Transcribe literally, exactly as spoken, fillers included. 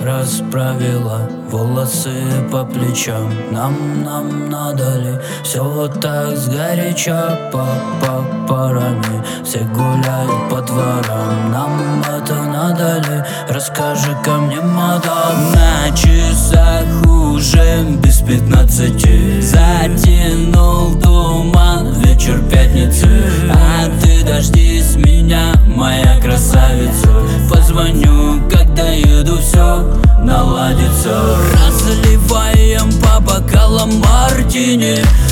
расправила волосы по плечам. Нам, нам надо ли все вот так сгоряча? По, по парами все гуляют по дворам. Нам это надо ли? Расскажи-ка мне, мадам. На часах уже без пятнадцати. Затянул туман вечер пятницы. А ты дождись меня, моя красавица. Позвоню, когда еду, все наладится. Разливаем по бокалам мартини.